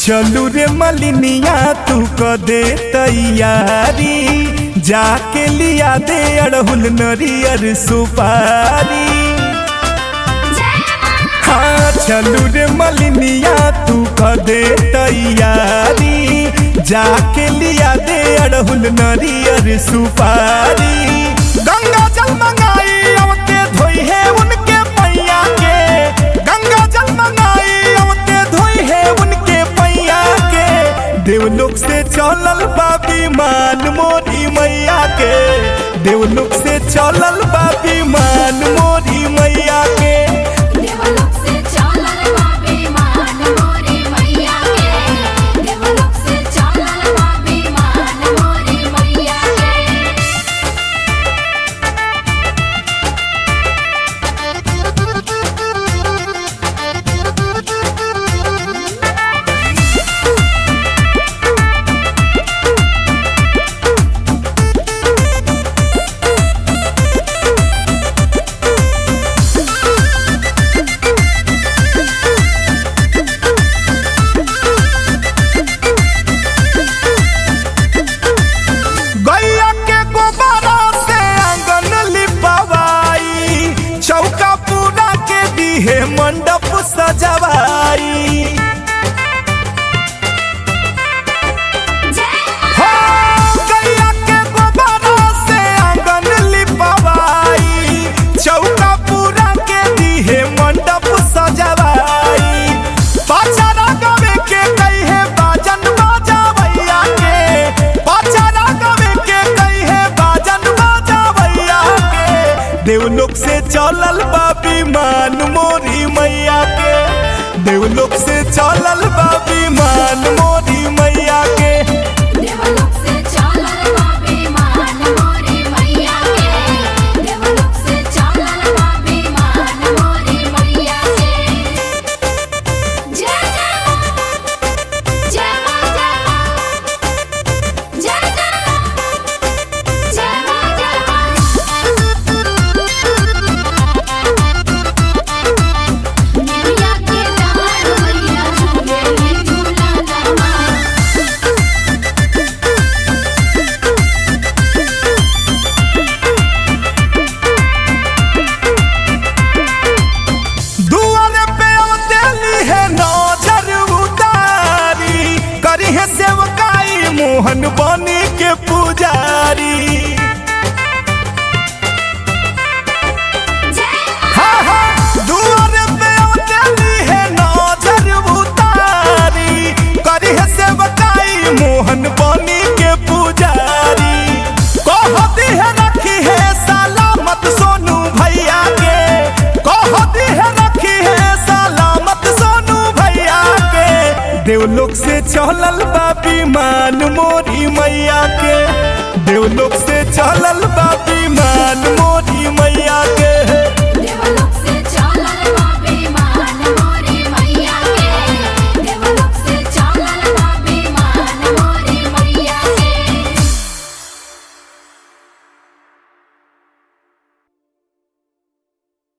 चलू रे मलिनिया तू क दे तैयारी, जाके लिया दे अड़हुल नरियर सुपारी। हाँ चलू रे मलिनिया तू क दे तैयारी, जाके लिया दे अड़हुल नरियर सुपारी। गंगा जल मंगाई अवते धोई है उनके पैया के, गंगा जल मंगाई अवते धोई है उनके पैया के। देवलोक से चलल बा विमान मोरी मैया के, देवलोक से चलल बा विमान मोरी मैया के। देवलोक से चलल बा विमान मोरी मैया के, देवलोक से चलल बा विमान मोरी मैया के। गैया के गोबरा से आंगन लिपवाई, चौका पूरा के दिहे मंडप सजवाई। हाँ, गैया के गोबरा से आंगन लिपवाई, चौका पूरा के दिहे मंडप सजवाई। पाचारा गवे के कहे बाजन बाजावैया के, पाचारा गवे के कहे बाजन बाजावैया के। देवलोक से चलल बा विमान मोरी मैया के, देवलोक से चलल बा विमान मोरी मैया के। देवलोक से चलल बा विमान मोरी मैया के, देवलोक से चलल बा विमान मोरी मैया के। जय जय जय मां जय मां जय जय मैया के डार मैया झूले झूला लमा। दुआरे पे अवतेली है नजर उतारी, करी है सेवकाई मोहन बनी के पुजारी। हाँ हाँ दुआरे पे अवतेली है नजर उतारी, करी है सेवकाई मोहन बनी के पुजारी। कहती है रखी है सलामत सोनू भैया के, कहती है रखी है सलामत सोनू भैया के। देवलोक से चलल बा विमान मोरी मैया के, देवलोक से चलल बा विमान मोरी मैया के।